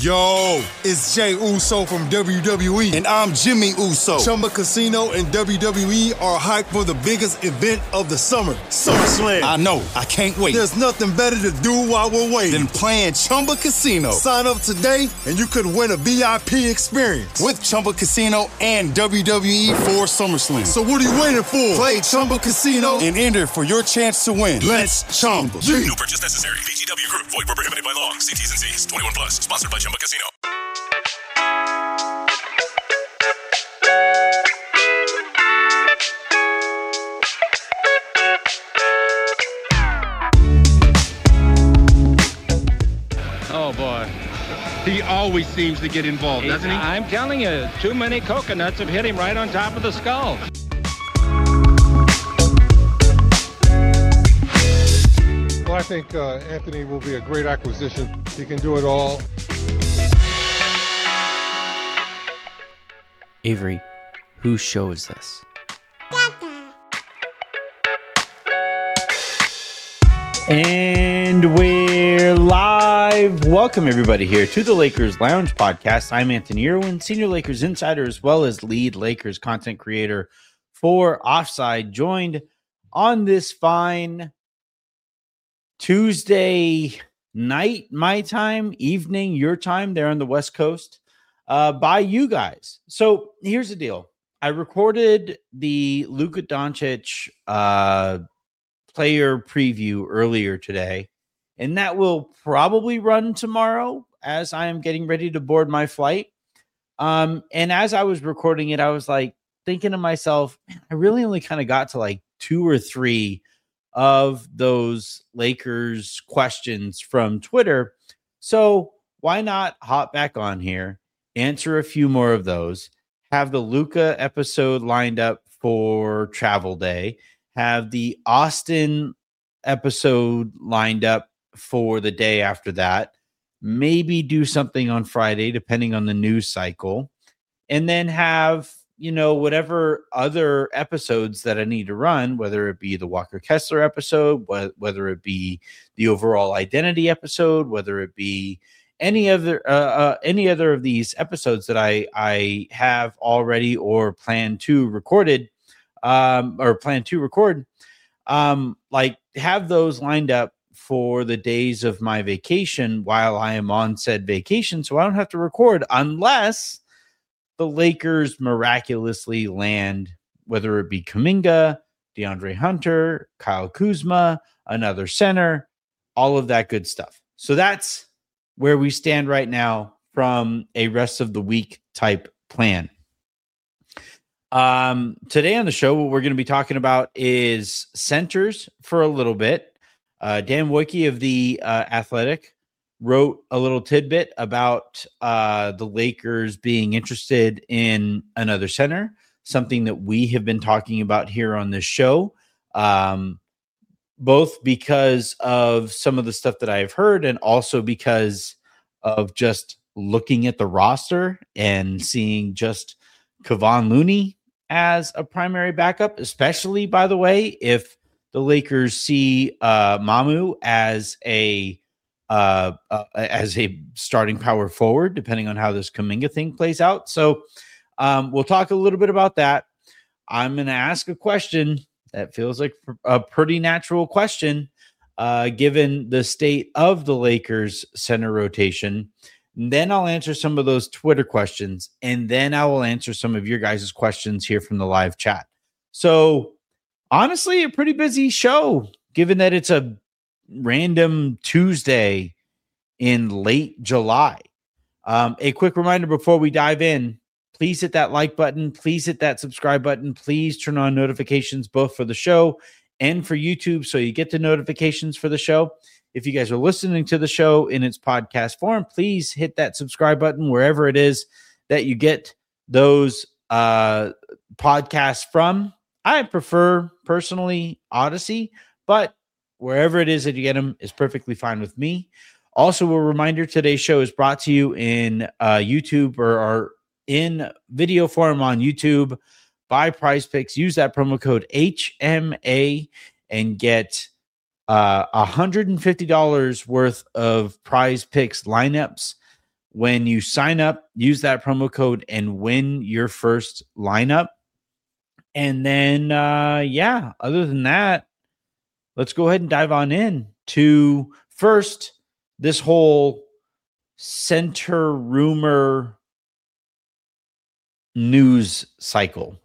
Yo, it's Jay Uso from WWE, and I'm Jimmy Uso. Chumba Casino and WWE are hyped for the biggest event of the summer, SummerSlam. I know, I can't wait. There's nothing better to do while we're waiting than playing Chumba Casino. Sign up today, and you could win a VIP experience with Chumba Casino and WWE for SummerSlam. So what are you waiting for? Play Chumba Casino and enter for your chance to win. Let's Chumba. No purchase necessary. VGW Group. Void where prohibited by law. See T's and C's. 21 plus. Sponsored by Chumba Casino. Oh, boy. He always seems to get involved, doesn't he? I'm telling you, too many coconuts have hit him right on top of the skull. Well, I think Anthony will be a great acquisition. He can do it all. Avery, whose show is this? And we're live. Welcome, everybody, here to the Lakers Lounge podcast. I'm Anthony Irwin, senior Lakers insider, as well as lead Lakers content creator for Offside, joined on this fine Tuesday night, my time, evening, your time, there on the West Coast, by you guys. So here's the deal. I recorded the Luka Doncic player preview earlier today, and that will probably run tomorrow as I am getting ready to board my flight. And as I was recording it, I was like thinking to myself, man, I really only kind of got to like 2 or 3 of those Lakers questions from Twitter. So why not hop back on here, answer a few more of those, have the Luka episode lined up for travel day, have the Austin episode lined up for the day after that, maybe do something on Friday, depending on the news cycle, and then have, you know, whatever other episodes that I need to run, whether it be the Walker Kessler episode, whether it be the overall identity episode, whether it be any other of these episodes that I have already or plan to record, like have those lined up for the days of my vacation while I am on said vacation, so I don't have to record unless the Lakers miraculously land, whether it be Kuminga, DeAndre Hunter, Kyle Kuzma, another center, all of that good stuff. So that's where we stand right now from a rest of the week type plan. Today on the show, what we're going to be talking about is centers for a little bit. Dan Wojcicki of The Athletic wrote a little tidbit about the Lakers being interested in another center, something that we have been talking about here on this show, both because of some of the stuff that I've heard and also because of just looking at the roster and seeing just Kevon Looney as a primary backup, especially, by the way, if the Lakers see Mamu as a starting power forward, depending on how this Kuminga thing plays out. So we'll talk a little bit about that. I'm going to ask a question that feels like a pretty natural question, given the state of the Lakers center rotation. And then I'll answer some of those Twitter questions, and then I will answer some of your guys' questions here from the live chat. So honestly, a pretty busy show, given that it's a random Tuesday in late July. A quick reminder before we dive in, please hit that like button. Please hit that subscribe button. Please turn on notifications both for the show and for YouTube so you get the notifications for the show. If you guys are listening to the show in its podcast form, please hit that subscribe button wherever it is that you get those podcasts from. I prefer, personally, Odyssey, but wherever it is that you get them is perfectly fine with me. Also, a reminder, today's show is brought to you in YouTube or in video form on YouTube by Prize Picks. Use that promo code HMA and get $150 worth of Prize Picks lineups when you sign up, use that promo code and win your first lineup. And then, other than that, let's go ahead and dive on in to first this whole center rumor news cycle.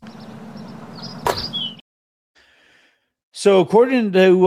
So according to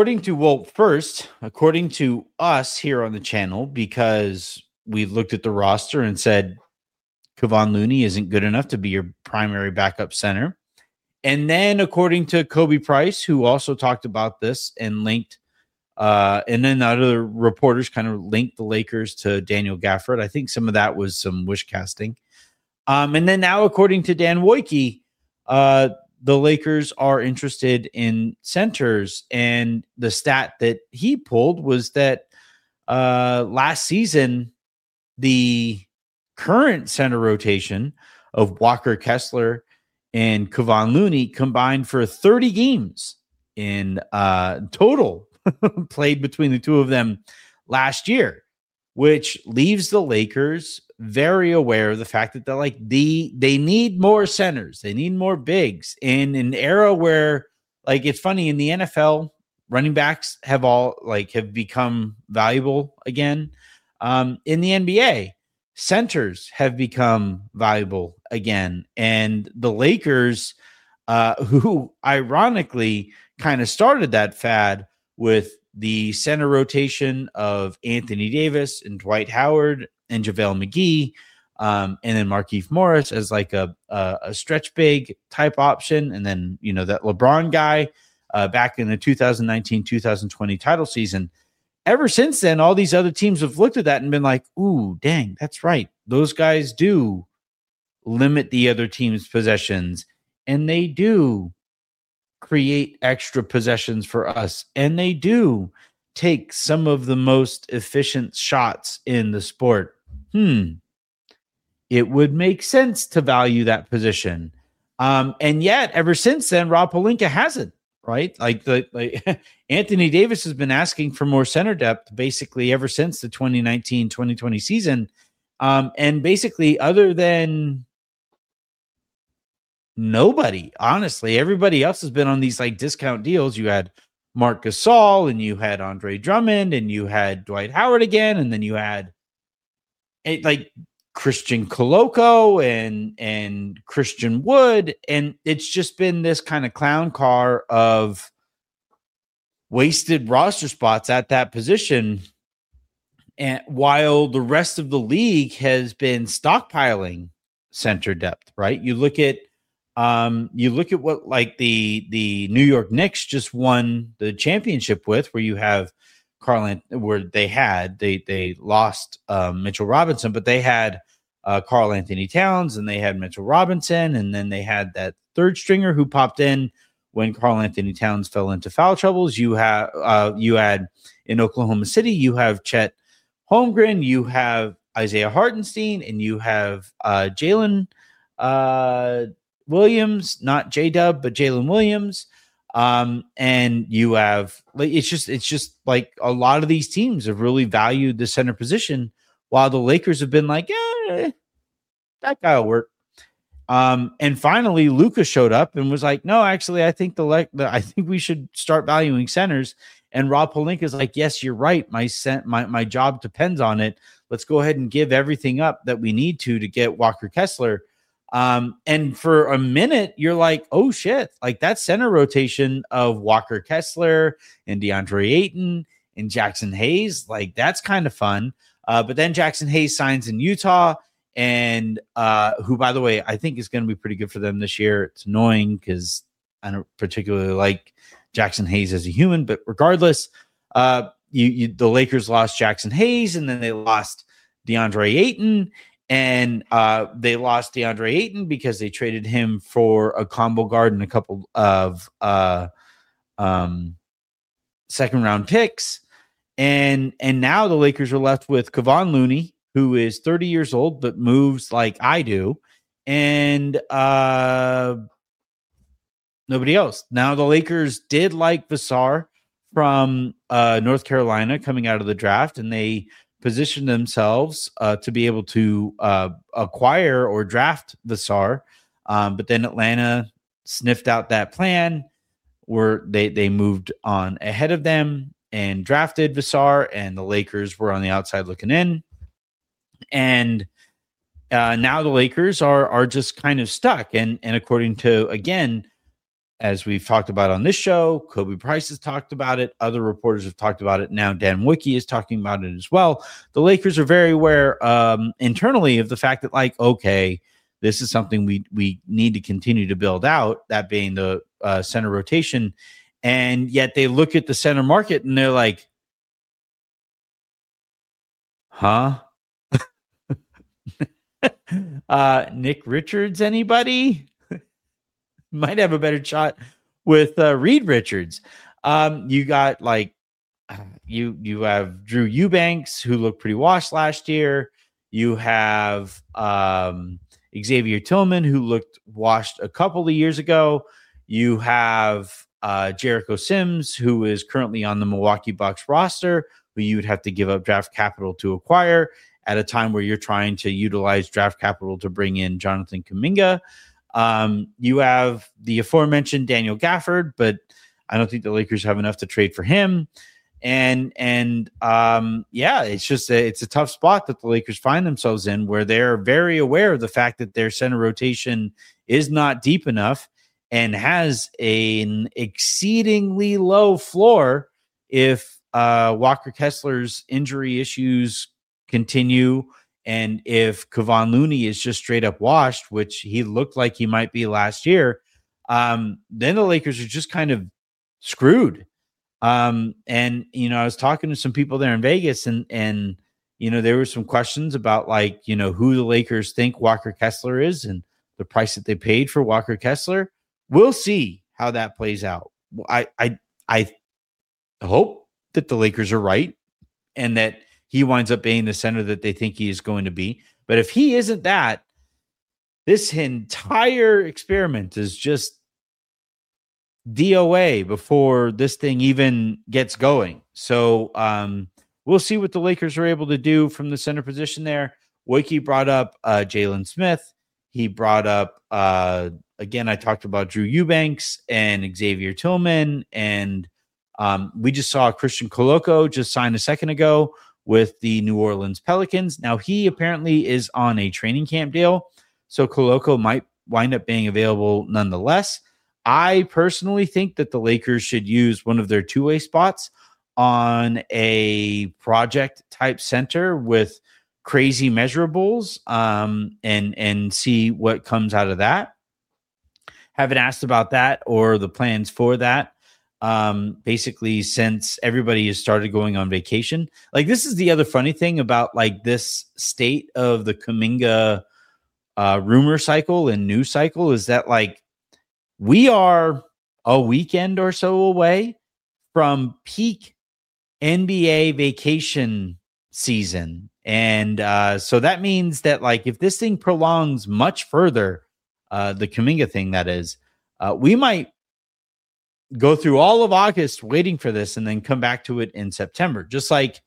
us here on the channel, because we looked at the roster and said Kevon Looney isn't good enough to be your primary backup center. And then according to Kobe Price, who also talked about this and linked, and then other reporters kind of linked the Lakers to Daniel Gafford. I think some of that was some wish casting. And then now, according to Dan Wojcicki, the Lakers are interested in centers. And the stat that he pulled was that last season, the current center rotation of Walker Kessler and Kevon Looney combined for 30 games in total played between the two of them last year, which leaves the Lakers very aware of the fact that they need more centers. They need more bigs in an era where, like, it's funny, in the NFL, running backs have become valuable again. In the NBA, centers have become valuable again. And the Lakers, who ironically kind of started that fad with the center rotation of Anthony Davis and Dwight Howard and JaVale McGee, and then Markieff Morris as like a stretch big type option. And then, that LeBron guy back in the 2019-2020 title season. Ever since then, all these other teams have looked at that and been like, ooh, dang, that's right. Those guys do limit the other team's possessions, and they do create extra possessions for us, and they do take some of the most efficient shots in the sport. It would make sense to value that position. And yet, ever since then, Rob Pelinka hasn't, right? Like Anthony Davis has been asking for more center depth basically ever since the 2019-2020 season. And basically, other than nobody, honestly, everybody else has been on these like discount deals. You had Marc Gasol, and you had Andre Drummond, and you had Dwight Howard again, and then you had Christian Coloco and Christian Wood, and it's just been this kind of clown car of wasted roster spots at that position. And while the rest of the league has been stockpiling center depth, right? You look at what like the New York Knicks just won the championship with, where you have they lost Mitchell Robinson, but they had Karl Anthony Towns, and they had Mitchell Robinson, and then they had that third stringer who popped in when Karl Anthony Towns fell into foul troubles. You had in Oklahoma City, you have Chet Holmgren, you have Isaiah Hartenstein, and you have Jalen Williams, not J-Dub, but Jalen Williams. And you have it's just like a lot of these teams have really valued the center position, while the Lakers have been like, yeah, that guy will work. And finally, Luka showed up and was like, no, actually, I think I think we should start valuing centers. And Rob Pelinka is like, yes, you're right. My job depends on it. Let's go ahead and give everything up that we need to get Walker Kessler. And for a minute, you're like, oh shit, like that center rotation of Walker Kessler and DeAndre Ayton and Jackson Hayes, like that's kind of fun. But then Jackson Hayes signs in Utah, and who, by the way, I think is going to be pretty good for them this year. It's annoying because I don't particularly like Jackson Hayes as a human, but regardless, the Lakers lost Jackson Hayes, and then they lost DeAndre Ayton. And they lost DeAndre Ayton because they traded him for a combo guard and a couple of second round picks. And now the Lakers are left with Kevon Looney, who is 30 years old, but moves like I do. And nobody else. Now the Lakers did like Vassar from North Carolina coming out of the draft, and they positioned themselves to be able to acquire or draft Vassar. But then Atlanta sniffed out that plan where they moved on ahead of them and drafted Vassar, and the Lakers were on the outside looking in. And now the Lakers are just kind of stuck. And according to, again, as we've talked about on this show, Kobe Price has talked about it. Other reporters have talked about it. Now Dan Wicke is talking about it as well. The Lakers are very aware internally of the fact that, like, okay, this is something we need to continue to build out, that being the center rotation. And yet they look at the center market and they're like, huh? Nick Richards, anybody? Might have a better shot with Reed Richards. You got like you have Drew Eubanks, who looked pretty washed last year. You have Xavier Tillman, who looked washed a couple of years ago. You have Jericho Sims, who is currently on the Milwaukee Bucks roster, who you would have to give up draft capital to acquire at a time where you're trying to utilize draft capital to bring in Jonathan Kuminga. You have the aforementioned Daniel Gafford, but I don't think the Lakers have enough to trade for him. And yeah, it's a tough spot that the Lakers find themselves in, where they're very aware of the fact that their center rotation is not deep enough and has an exceedingly low floor if Walker Kessler's injury issues continue, and if Kevon Looney is just straight up washed, which he looked like he might be last year, then the Lakers are just kind of screwed. And, you know, I was talking to some people there in Vegas, and, you know, there were some questions about, like, you know, who the Lakers think Walker Kessler is and the price that they paid for Walker Kessler. We'll see how that plays out. I hope that the Lakers are right and that he winds up being the center that they think he is going to be. But if he isn't that, this entire experiment is just DOA before this thing even gets going. So we'll see what the Lakers are able to do from the center position there. Wiki brought up Jalen Smith. He brought up, again, I talked about Drew Eubanks and Xavier Tillman. And we just saw Christian Koloko just sign a second ago with the New Orleans Pelicans. Now, he apparently is on a training camp deal, so Koloko might wind up being available nonetheless. I personally think that the Lakers should use one of their two-way spots on a project-type center with crazy measurables, and see what comes out of that. Haven't asked about that or the plans for that. Basically, since everybody has started going on vacation. Like, this is the other funny thing about, like, this state of the Kuminga rumor cycle and news cycle is that, like, we are a weekend or so away from peak NBA vacation season. And so that means that, like, if this thing prolongs much further, the Kuminga thing, that is, we might go through all of August waiting for this and then come back to it in September, just like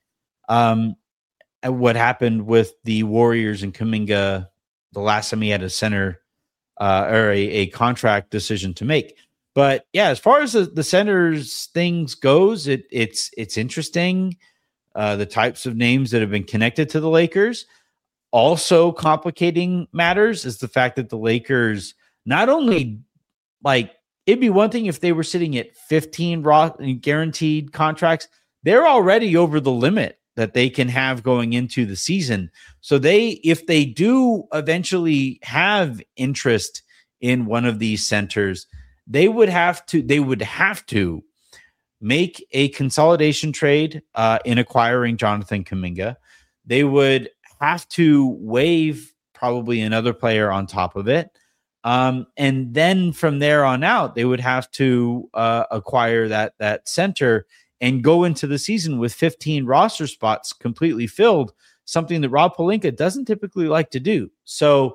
what happened with the Warriors and Kuminga the last time he had a center or a contract decision to make. But yeah, as far as the centers things goes, it's interesting. The types of names that have been connected to the Lakers. Also complicating matters is the fact that the Lakers not only, like, it'd be one thing if they were sitting at 15 guaranteed contracts. They're already over the limit that they can have going into the season. So if they do eventually have interest in one of these centers, they would have to make a consolidation trade in acquiring Jonathan Kuminga. They would have to waive probably another player on top of it. And then from there on out, they would have to acquire that center and go into the season with 15 roster spots completely filled, something that Rob Pelinka doesn't typically like to do. So,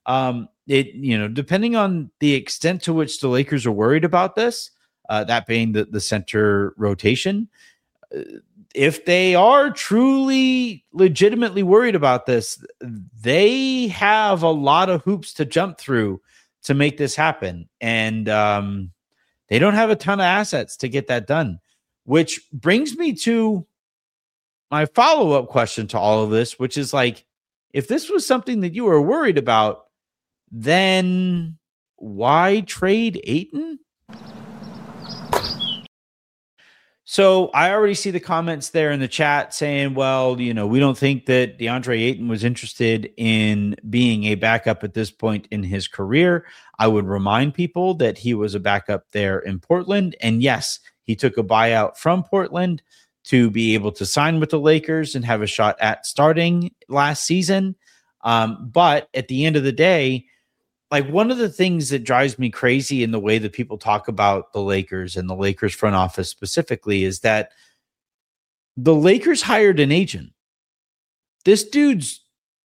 depending on the extent to which the Lakers are worried about this, that being the center rotation, if they are truly legitimately worried about this, they have a lot of hoops to jump through to make this happen. And they don't have a ton of assets to get that done, which brings me to my follow-up question to all of this, which is like, if this was something that you were worried about, then why trade Ayton? So I already see the comments there in the chat saying, well, we don't think that DeAndre Ayton was interested in being a backup at this point in his career. I would remind people that he was a backup there in Portland. And yes, he took a buyout from Portland to be able to sign with the Lakers and have a shot at starting last season. But at the end of the day, like, one of the things that drives me crazy in the way that people talk about the Lakers and the Lakers front office specifically is that the Lakers hired an agent. This dude's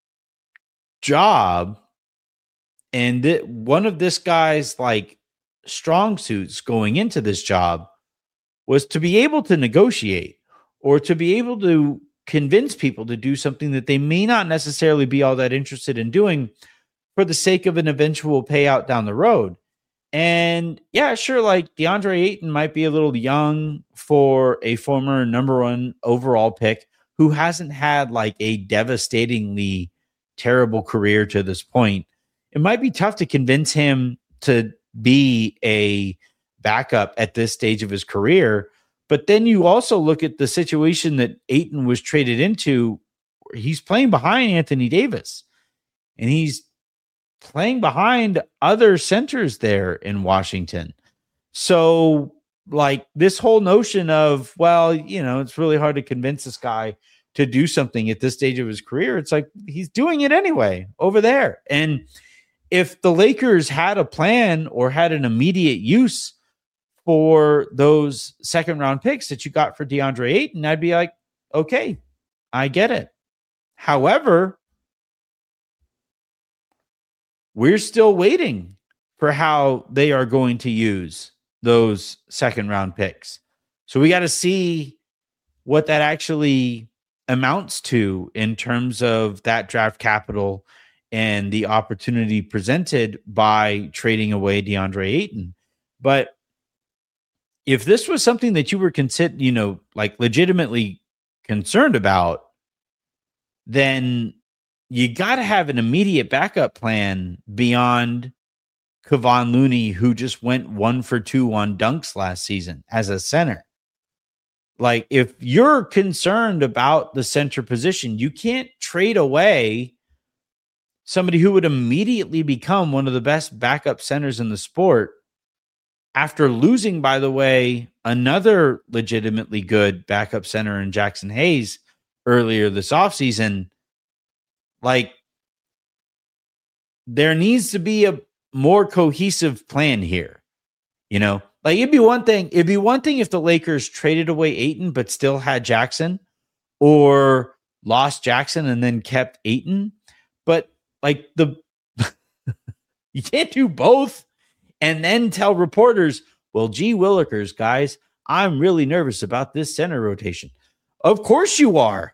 job and one of this guy's like strong suits going into this job was to be able to negotiate or to be able to convince people to do something that they may not necessarily be all that interested in doing for the sake of an eventual payout down the road. And yeah, sure, like DeAndre Ayton might be a little young for a former number 1 overall pick who hasn't had like a devastatingly terrible career to this point. It might be tough to convince him to be a backup at this stage of his career. But then you also look at the situation that Ayton was traded into. He's playing behind Anthony Davis, and he's playing behind other centers there in Washington. So like this whole notion of, well, it's really hard to convince this guy to do something at this stage of his career. It's like, he's doing it anyway over there. And if the Lakers had a plan or had an immediate use for those second round picks that you got for DeAndre Ayton, I'd be like, okay, I get it. However, we're still waiting for how they are going to use those second round picks. So we got to see what that actually amounts to in terms of that draft capital and the opportunity presented by trading away DeAndre Ayton. But if this was something that you were like legitimately concerned about, then you got to have an immediate backup plan beyond Kevon Looney, who just went 1 for 2 on dunks last season as a center. Like, if you're concerned about the center position, you can't trade away somebody who would immediately become one of the best backup centers in the sport after losing, by the way, another legitimately good backup center in Jackson Hayes earlier this offseason. Like, there needs to be a more cohesive plan here. Like, it'd be one thing if the Lakers traded away Ayton but still had Jackson, or lost Jackson and then kept Ayton. But like, you can't do both and then tell reporters, well, gee willikers, guys, I'm really nervous about this center rotation. Of course you are.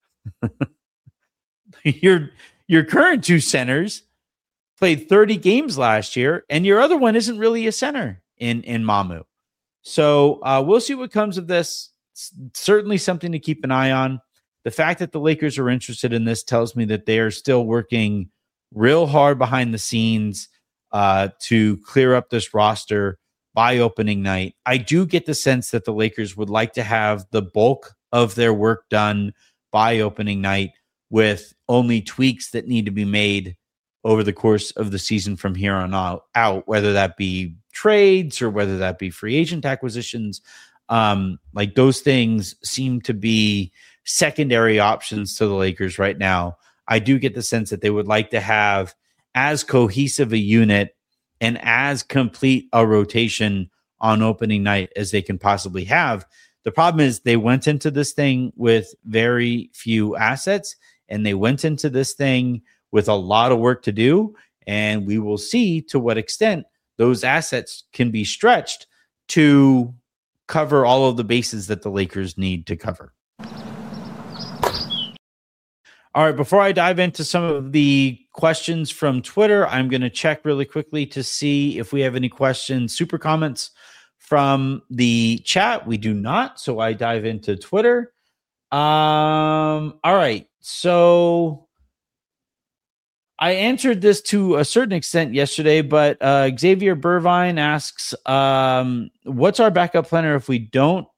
Your current 2 centers played 30 games last year, and your other one isn't really a center in Mamu. So we'll see what comes of this. It's certainly something to keep an eye on. The fact that the Lakers are interested in this tells me that they are still working real hard behind the scenes to clear up this roster by opening night. I do get the sense that the Lakers would like to have the bulk of their work done by opening night, with only tweaks that need to be made over the course of the season from here on out, whether that be trades or whether that be free agent acquisitions. Like, those things seem to be secondary options to the Lakers right now. I do get the sense that they would like to have as cohesive a unit and as complete a rotation on opening night as they can possibly have. The problem is they went into this thing with very few assets, and they went into this thing with a lot of work to do. And we will see to what extent those assets can be stretched to cover all of the bases that the Lakers need to cover. All right, before I dive into some of the questions from Twitter, I'm going to check really quickly to see if we have any questions, super comments from the chat. We do not, so I dive into Twitter. All right, so I answered this to a certain extent yesterday, but Xavier Burvine asks, what's our backup plan if we don't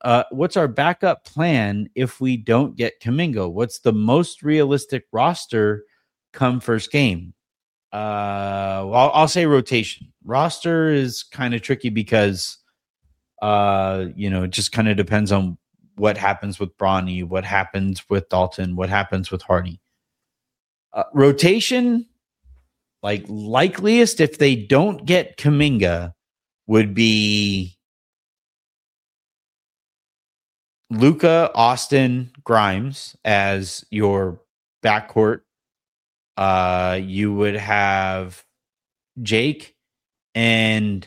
get Kuminga? What's the most realistic roster come first game? Well, I'll say rotation. Roster is kind of tricky because it just kind of depends on what happens with Bronny, what happens with Dalton, what happens with Hardy. Rotation, like likeliest if they don't get Kuminga, would be Luka, Austin, Grimes as your backcourt. You would have Jake and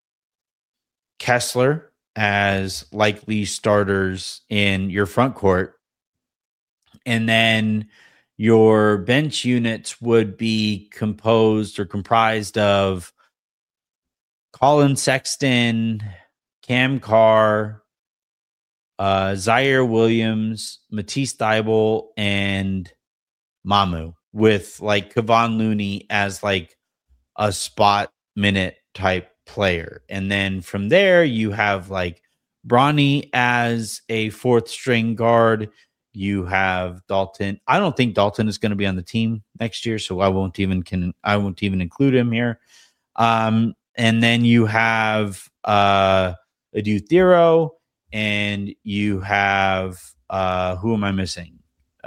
Kessler as likely starters in your front court. And then your bench units would be composed or comprised of Colin Sexton, Cam Carr, Zaire Williams, Matisse Thybulle, and Mamu, with like Kevon Looney as like a spot minute type player. And then from there, you have like Bronny as a fourth string guard. You have Dalton. I don't think Dalton is going to be on the team next year, so I won't even include him here. And then you have Adu Thero, and you have who am I missing?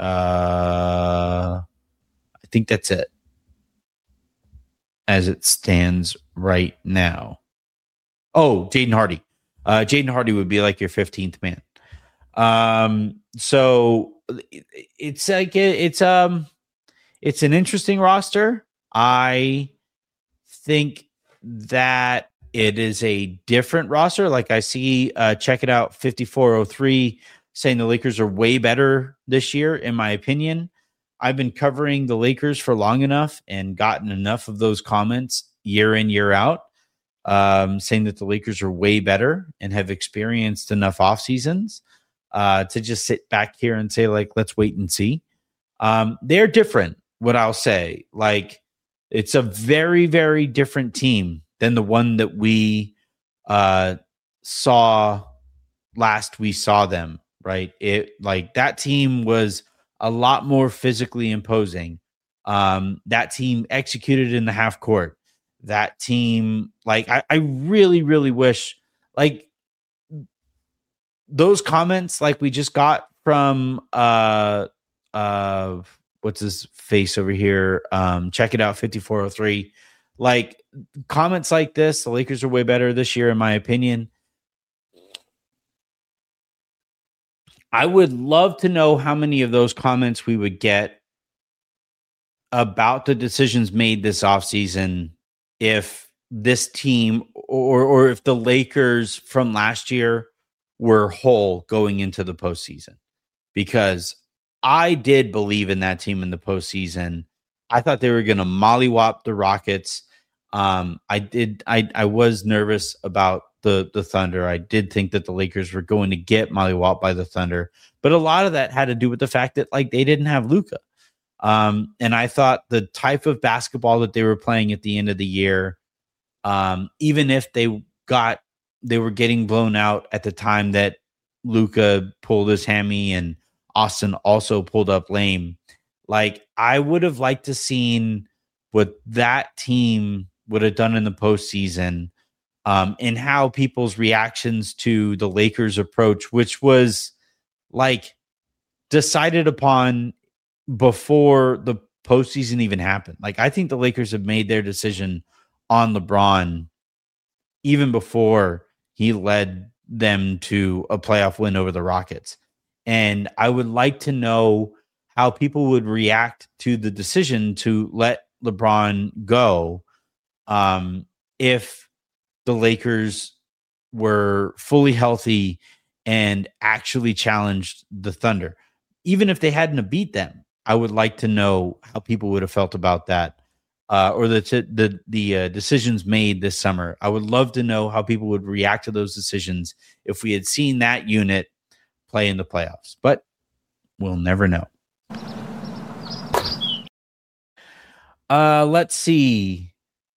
I think that's it as it stands right now. Oh, Jaden Hardy. Jaden Hardy would be like your 15th man. So it's like it's an interesting roster. I think that it is a different roster. Like I see, check it out, 5403 saying the Lakers are way better this year, in my opinion. I've been covering the Lakers for long enough and gotten enough of those comments year in, year out, saying that the Lakers are way better and have experienced enough off seasons to just sit back here and say, like, let's wait and see. They're different, what I'll say. Like, it's a very, very different team than the one that we saw last we saw them, right? It like that team was a lot more physically imposing. That team executed in the half court. That team, like, I really, really wish, like, those comments like we just got from what's his face over here, check it out, 5403, like comments like this, the Lakers are way better this year, in my opinion. I would love to know how many of those comments we would get about the decisions made this offseason if this team or if the Lakers from last year were whole going into the postseason. Because I did believe in that team in the postseason. I thought they were going to mollywop the Rockets. I was nervous about the Thunder. I did think that the Lakers were going to get mollywopped by the Thunder, but a lot of that had to do with the fact that, like, they didn't have Luka. And I thought the type of basketball that they were playing at the end of the year, even if they were getting blown out at the time that Luka pulled his hammy and Austin also pulled up lame, like, I would have liked to seen what that team would have done in the postseason, and how people's reactions to the Lakers approach, which was like decided upon before the postseason even happened. Like, I think the Lakers have made their decision on LeBron even before he led them to a playoff win over the Rockets. And I would like to know how people would react to the decision to let LeBron go, if the Lakers were fully healthy and actually challenged the Thunder. Even if they hadn't beat them, I would like to know how people would have felt about that, or the decisions made this summer. I would love to know how people would react to those decisions if we had seen that unit play in the playoffs. But we'll never know. Let's see.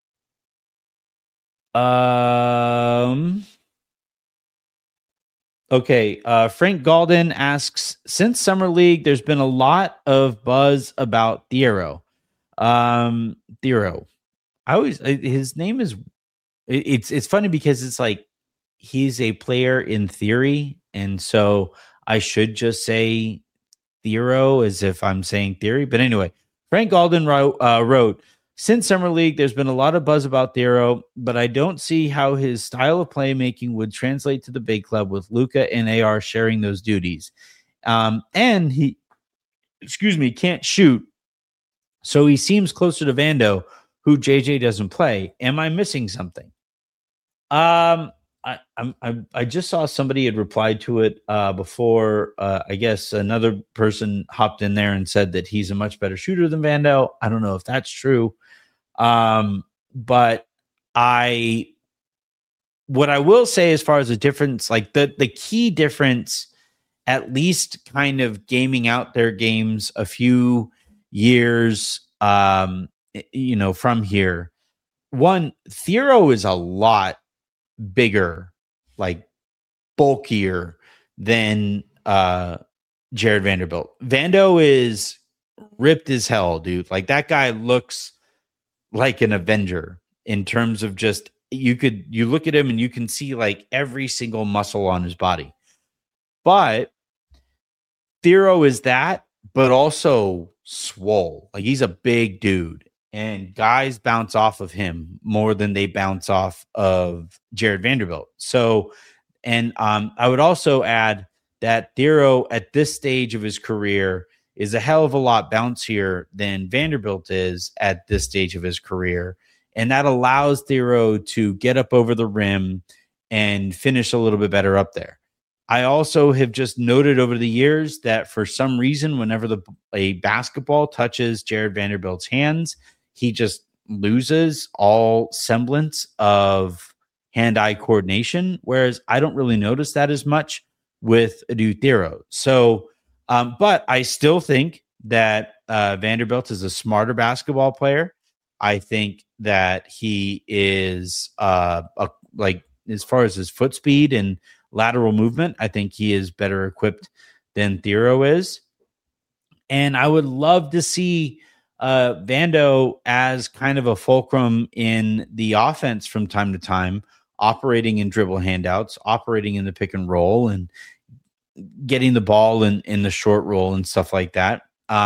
Okay, Frank Galden asks, since Summer League, there's been a lot of buzz about Thiero. Thiero. His name is, it's funny because it's like he's a player in theory, and so I should just say Thiero as if I'm saying theory. But anyway, Frank Galden wrote, since Summer League, there's been a lot of buzz about Thiero, but I don't see how his style of playmaking would translate to the big club with Luka and AR sharing those duties. And he, can't shoot. So he seems closer to Vando, who JJ doesn't play. Am I missing something? I just saw somebody had replied to it before. I guess another person hopped in there and said that he's a much better shooter than Vando. I don't know if that's true. But what I will say as far as the difference, like the key difference, at least kind of gaming out their games a few years, from here. One, Thiero is a lot bigger, like bulkier than Jared Vanderbilt. Vando is ripped as hell, dude. Like that guy looks like an Avenger in terms of just you look at him and you can see like every single muscle on his body. But Thiero is that, but also swole. Like he's a big dude, and guys bounce off of him more than they bounce off of Jared Vanderbilt. So, and I would also add that Thiero at this stage of his career is a hell of a lot bouncier than Vanderbilt is at this stage of his career. And that allows Thiero to get up over the rim and finish a little bit better up there. I also have just noted over the years that for some reason, whenever a basketball touches Jared Vanderbilt's hands, he just loses all semblance of hand-eye coordination, whereas I don't really notice that as much with Adou Thiero. So, but I still think that Vanderbilt is a smarter basketball player. I think that he is like as far as his foot speed and lateral movement, I think he is better equipped than Thiero is. And I would love to see Vando as kind of a fulcrum in the offense from time to time, operating in dribble handouts, operating in the pick and roll, and getting the ball in the short roll and stuff like that.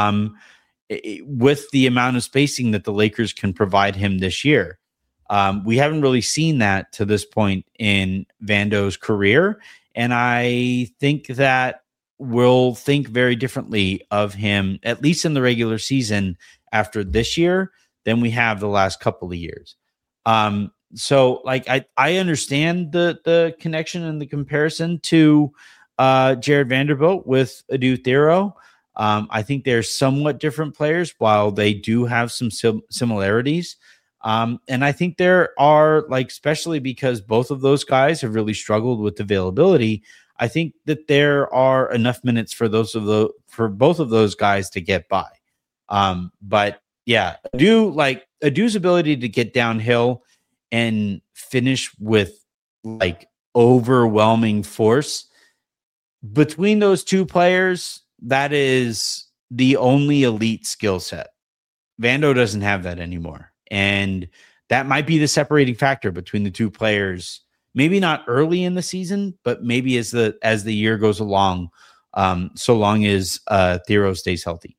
With the amount of spacing that the Lakers can provide him this year. We haven't really seen that to this point in Vando's career. And I think that we'll think very differently of him, at least in the regular season after this year, than we have the last couple of years. So like, I understand the connection and the comparison to Jared Vanderbilt with Adou Thiero. I think they're somewhat different players while they do have some similarities. And I think there are, like, especially because both of those guys have really struggled with availability, I think that there are enough minutes for both of those guys to get by. But yeah, Adou's ability to get downhill and finish with like overwhelming force between those two players, that is the only elite skill set. Vando doesn't have that anymore. And that might be the separating factor between the two players. Maybe not early in the season, but maybe as the year goes along, so long as Thiero stays healthy.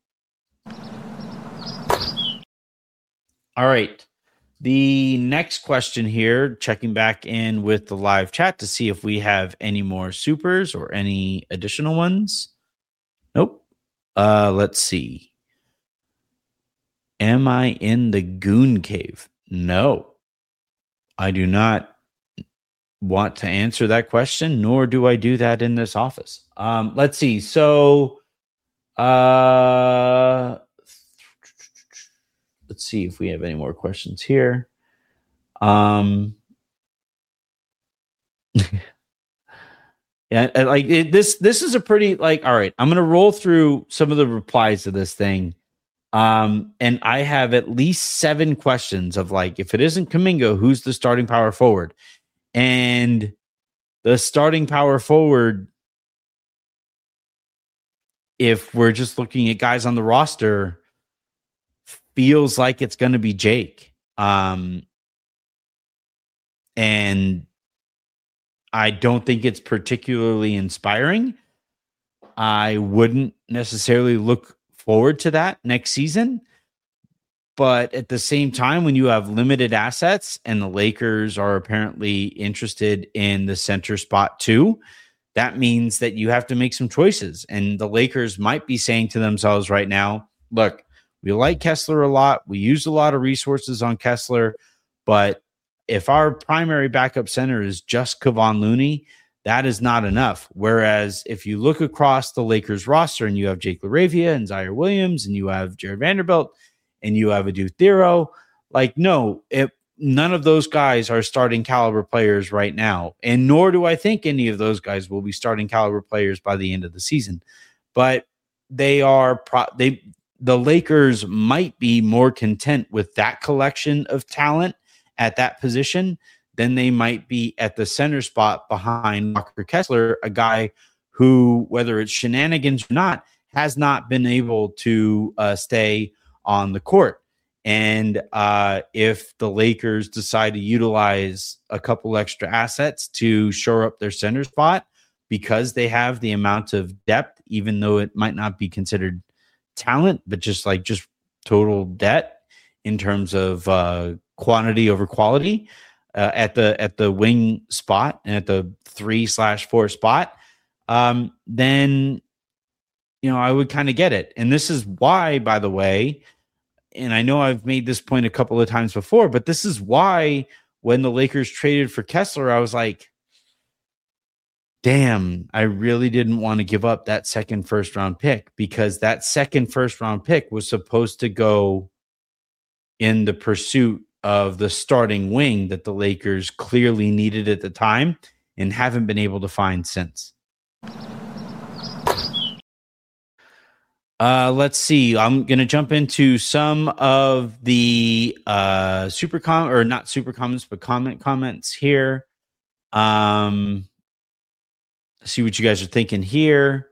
All right. The next question here, checking back in with the live chat to see if we have any more supers or any additional ones. Nope. Let's see. Am I in the Goon Cave? No, I do not want to answer that question, nor do I do that in this office. Let's see. So let's see if we have any more questions here. Yeah, this is a pretty all right, I'm going to roll through some of the replies to this thing. And I have at least 7 questions of if it isn't Kuminga, who's the starting power forward? And the starting power forward, if we're just looking at guys on the roster, feels like it's going to be Jake. And I don't think it's particularly inspiring. I wouldn't necessarily look forward to that next season. But at the same time, when you have limited assets and the Lakers are apparently interested in the center spot too, that means that you have to make some choices. And the Lakers might be saying to themselves right now, look, we like Kessler a lot. We used a lot of resources on Kessler, but if our primary backup center is just Kevon Looney, that is not enough. Whereas if you look across the Lakers roster and you have Jake LaRavia and Zaire Williams and you have Jared Vanderbilt and you have Adu Thero, none of those guys are starting caliber players right now. And nor do I think any of those guys will be starting caliber players by the end of the season. But they are the Lakers might be more content with that collection of talent at that position than they might be at the center spot behind Walker Kessler, a guy who, whether it's shenanigans or not, has not been able to stay on the court. And if the Lakers decide to utilize a couple extra assets to shore up their center spot because they have the amount of depth, even though it might not be considered talent, but just total debt in terms of quantity over quality at the wing spot and at the 3/4 spot, then I would kind of get it. And this is why, by the way, and I know I've made this point a couple of times before, but this is why when the Lakers traded for Kessler, I was like, damn, I really didn't want to give up that second first-round pick, because that second first-round pick was supposed to go in the pursuit of the starting wing that the Lakers clearly needed at the time and haven't been able to find since. Let's see. I'm going to jump into some of the not super comments, but comments here. See what you guys are thinking here.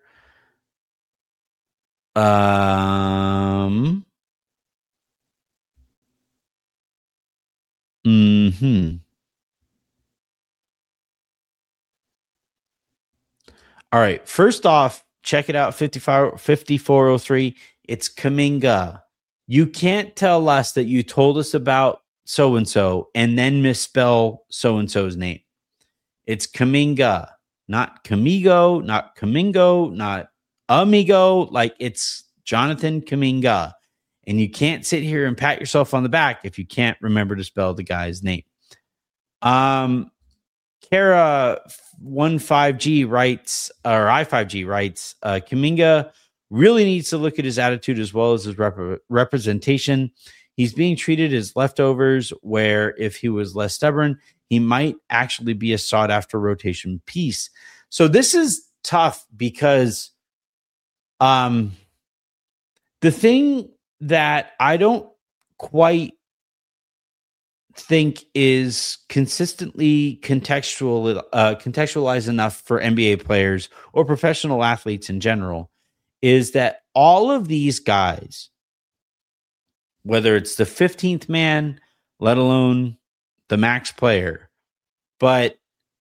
All right. First off, check it out. 5403. It's Kuminga. You can't tell us that you told us about so-and-so and then misspell so-and-so's name. It's Kuminga, not Kamigo, not Kamingo, not Amigo. It's Jonathan Kuminga. And you can't sit here and pat yourself on the back if you can't remember to spell the guy's name. Kara 15G writes, or I5G writes, Kuminga really needs to look at his attitude as well as his representation. He's being treated as leftovers, where if he was less stubborn, he might actually be a sought-after rotation piece. So this is tough because the thing that I don't quite think is consistently contextualized enough for NBA players or professional athletes in general is that all of these guys, whether it's the 15th man, let alone the max player, but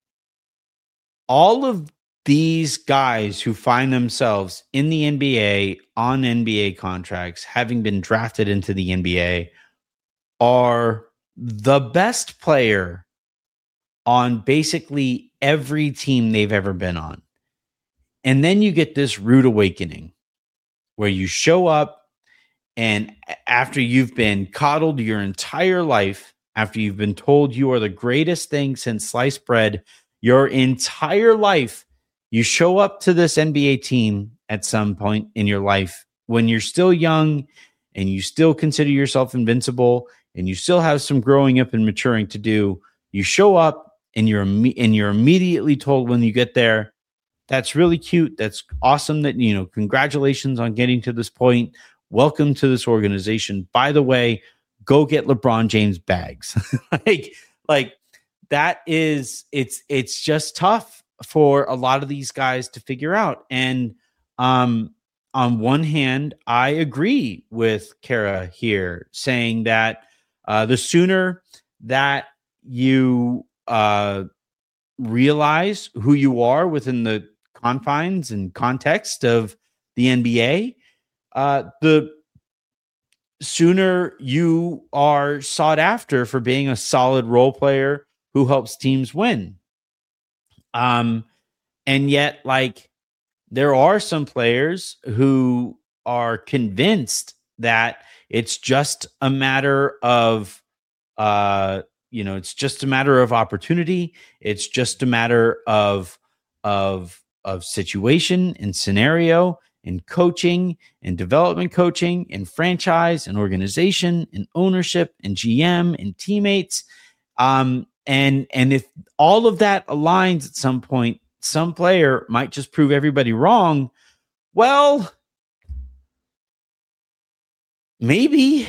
all of these guys who find themselves in the NBA on NBA contracts, having been drafted into the NBA, are the best player on basically every team they've ever been on. And then you get this rude awakening where you show up and after you've been coddled your entire life after you've been told you are the greatest thing since sliced bread your entire life. You show up to this NBA team at some point in your life when you're still young and you still consider yourself invincible and you still have some growing up and maturing to do. You show up and you're immediately told when you get there, that's really cute. That's awesome that, congratulations on getting to this point. Welcome to this organization. By the way, go get LeBron James bags. like that is, it's just tough for a lot of these guys to figure out. And on one hand, I agree with Kara here saying that the sooner that you realize who you are within the confines and context of the NBA, the sooner you are sought after for being a solid role player who helps teams win. And yet, there are some players who are convinced that it's just a matter of, it's just a matter of opportunity. It's just a matter of situation and scenario and coaching and development coaching and franchise and organization and ownership and GM and teammates. And if all of that aligns at some point, some player might just prove everybody wrong. Well, maybe.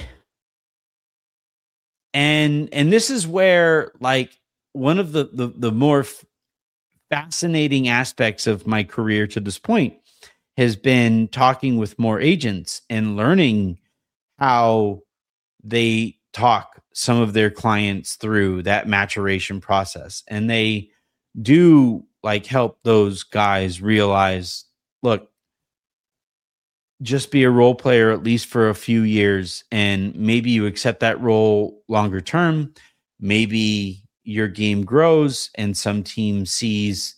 And this is where one of the more fascinating aspects of my career to this point has been talking with more agents and learning how they talk some of their clients through that maturation process. And they do help those guys realize, look, just be a role player at least for a few years, and maybe you accept that role longer term. Maybe your game grows and some team sees,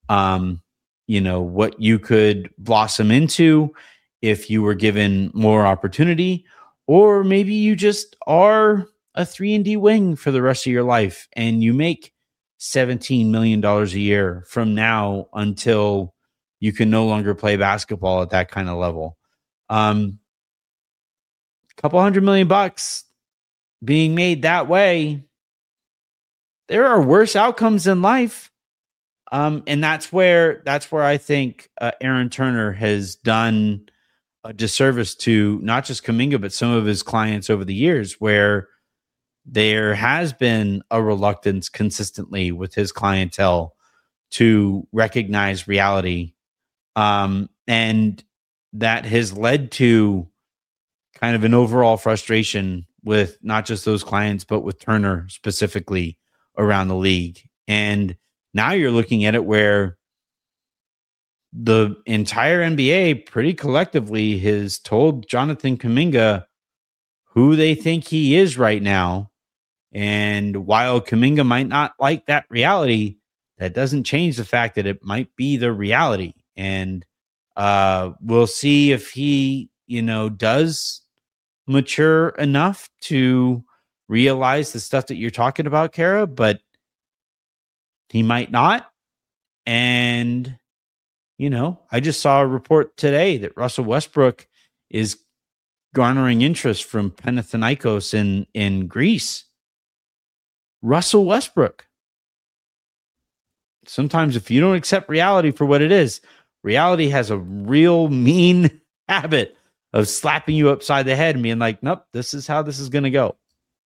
what you could blossom into if you were given more opportunity, or maybe you just are a 3-and-D wing for the rest of your life and you make $17 million a year from now until you can no longer play basketball at that kind of level. Couple $100 million being made that way. There are worse outcomes in life. And that's where I think Aaron Turner has done a disservice to not just Kuminga, but some of his clients over the years, where there has been a reluctance consistently with his clientele to recognize reality. And that has led to kind of an overall frustration with not just those clients, but with Turner specifically around the league. And now you're looking at it where the entire NBA pretty collectively has told Jonathan Kuminga who they think he is right now. And while Kuminga might not like that reality, that doesn't change the fact that it might be the reality. And we'll see if he, does mature enough to realize the stuff that you're talking about, Kara, but he might not. And, I just saw a report today that Russell Westbrook is garnering interest from Panathinaikos in Greece. Russell Westbrook. Sometimes if you don't accept reality for what it is, reality has a real mean habit of slapping you upside the head and being like, nope, this is how this is going to go.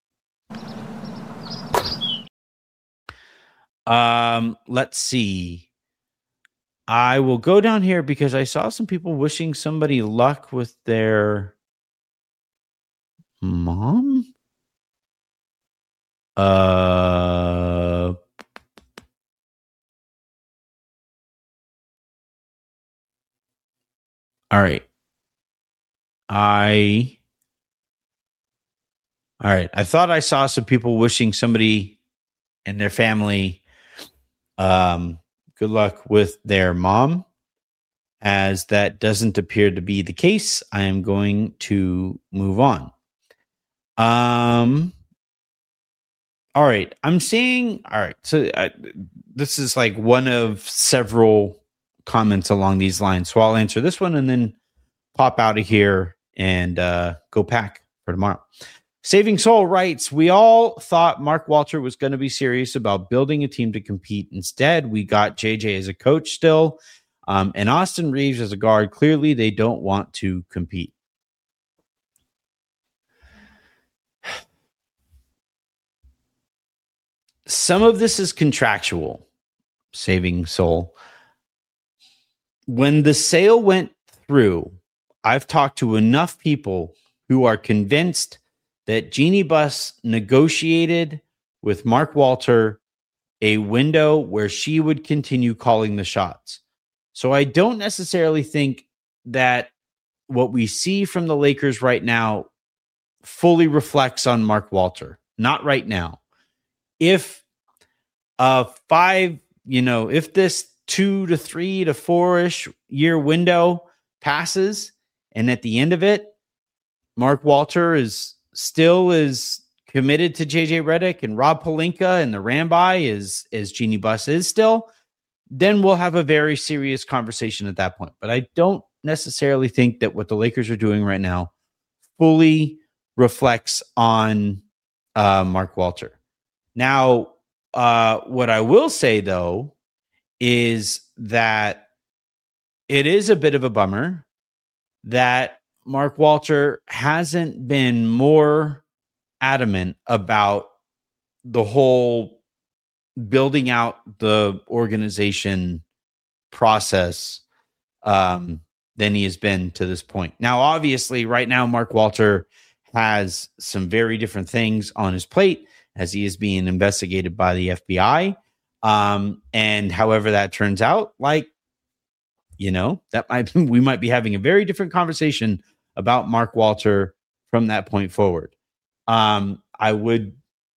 Let's see. I will go down here because I saw some people wishing somebody luck with their mom. All right. I thought I saw some people wishing somebody and their family good luck with their mom. As that doesn't appear to be the case, I am going to move on. All right. I'm seeing. All right. So this is like one of several comments along these lines. So I'll answer this one and then pop out of here and go pack for tomorrow. Saving Soul writes, we all thought Mark Walter was going to be serious about building a team to compete. Instead, we got JJ as a coach still, and Austin Reeves as a guard. Clearly, they don't want to compete. Some of this is contractual, Saving Soul. When the sale went through, I've talked to enough people who are convinced that Jeanie Buss negotiated with Mark Walter a window where she would continue calling the shots. So I don't necessarily think that what we see from the Lakers right now fully reflects on Mark Walter. Not right now. If if this 2 to 3 to 4-ish year window passes, and at the end of it, Mark Walter is committed to JJ Redick and Rob Pelinka and the Ramby as Jeanie Buss is still, then we'll have a very serious conversation at that point. But I don't necessarily think that what the Lakers are doing right now fully reflects on Mark Walter. Now, what I will say, though, is that it is a bit of a bummer that Mark Walter hasn't been more adamant about the whole building out the organization process than he has been to this point. Now, obviously, right now, Mark Walter has some very different things on his plate as he is being investigated by the FBI. And however that turns out, we might be having a very different conversation about Mark Walter from that point forward. I would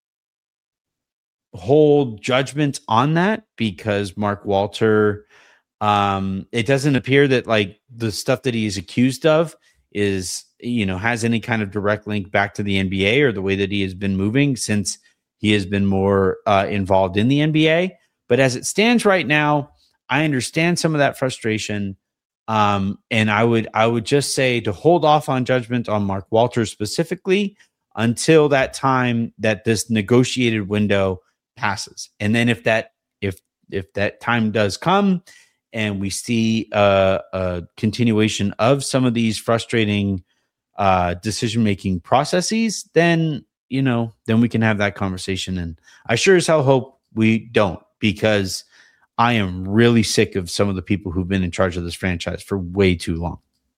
hold judgment on that because Mark Walter, it doesn't appear that the stuff that he is accused of is, has any kind of direct link back to the NBA or the way that he has been moving since he has been more involved in the NBA. But as it stands right now, I understand some of that frustration. And I would just say to hold off on judgment on Mark Walter specifically until that time that this negotiated window passes. And then if that time does come and we see a continuation of some of these frustrating decision-making processes, then we can have that conversation. And I sure as hell hope we don't, because I am really sick of some of the people who've been in charge of this franchise for way too long.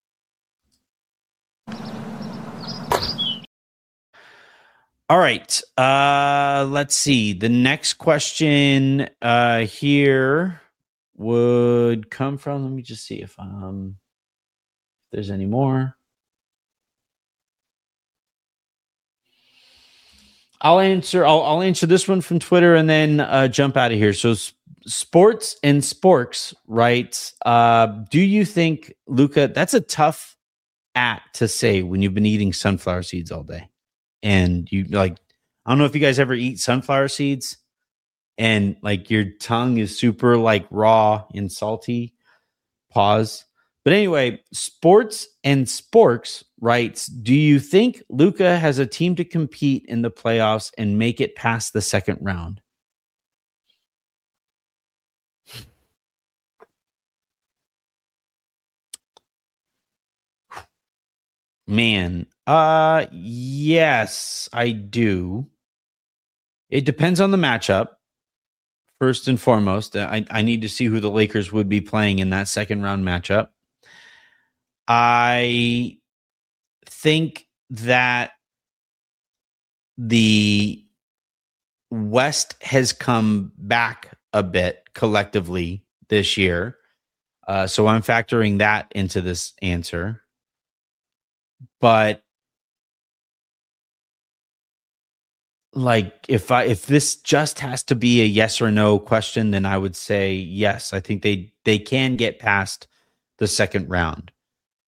All right. Let's see. The next question here would come from, let me just see if there's any more. I'll answer this one from Twitter and then jump out of here. So Sports and Sporks writes, do you think, Luka, that's a tough to say when you've been eating sunflower seeds all day? And you I don't know if you guys ever eat sunflower seeds and your tongue is super raw and salty. Pause. But anyway, Sports and Sporks writes, do you think Luka has a team to compete in the playoffs and make it past the second round? Man, yes, I do. It depends on the matchup. First and foremost, I need to see who the Lakers would be playing in that second round matchup. I think that the West has come back a bit collectively this year. So I'm factoring that into this answer. But if this just has to be a yes or no question, then I would say yes. I think they can get past the second round.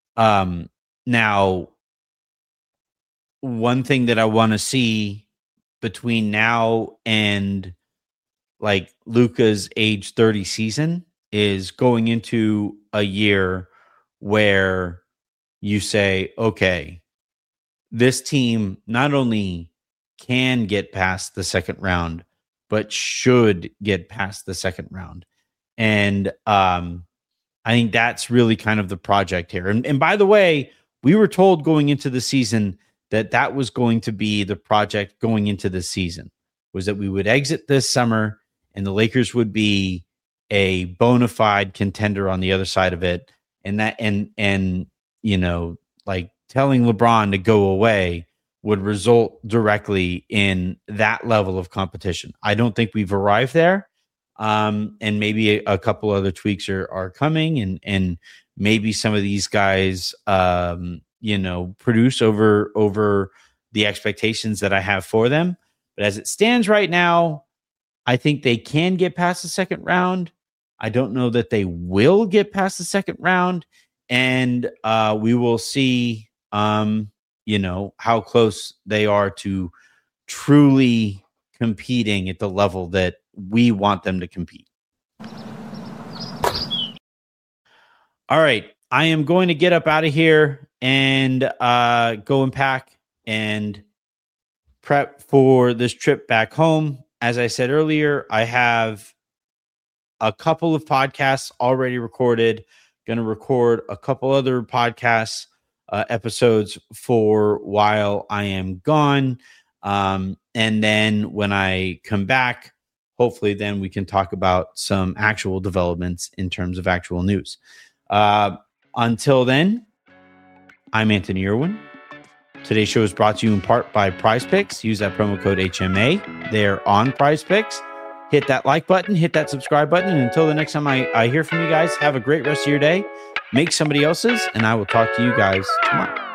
Now, one thing that I want to see between now and like Luka's age 30 season is going into a year where you say, okay, this team not only can get past the second round, but should get past the second round. And I think that's really kind of the project here. And by the way, we were told going into the season that was going to be the project going into the season, was that we would exit this summer and the Lakers would be a bona fide contender on the other side of it. And that, and, you know, like telling LeBron to go away would result directly in that level of competition. I don't think we've arrived there. And maybe a couple other tweaks are coming, and maybe some of these guys, you know, produce over the expectations that I have for them. But as it stands right now, I think they can get past the second round. I don't know that they will get past the second round. And we will see, you know, how close they are to truly competing at the level that we want them to compete. All right. I am going to get up out of here and go and pack and prep for this trip back home. As I said earlier, I have a couple of podcasts already recorded. Going to record a couple other podcasts episodes for while I am gone. And then when I come back, hopefully then we can talk about some actual developments in terms of actual news. Until then, I'm Anthony Irwin. Today's show is brought to you in part by Prize Picks. Use that promo code HMA. They're on Prize Picks. Hit that like button, hit that subscribe button. And until the next time I hear from you guys, have a great rest of your day. Make somebody else's, and I will talk to you guys tomorrow.